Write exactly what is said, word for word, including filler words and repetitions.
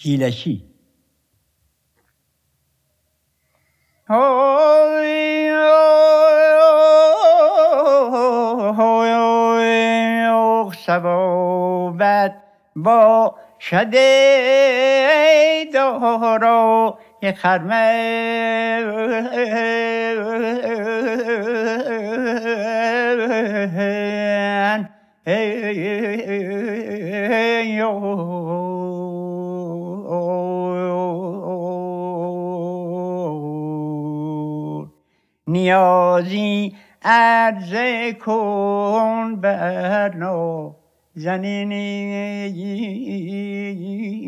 شیلشی سبابت با شده دارو یه خرمن نیازی عرضه کن بر نازنینی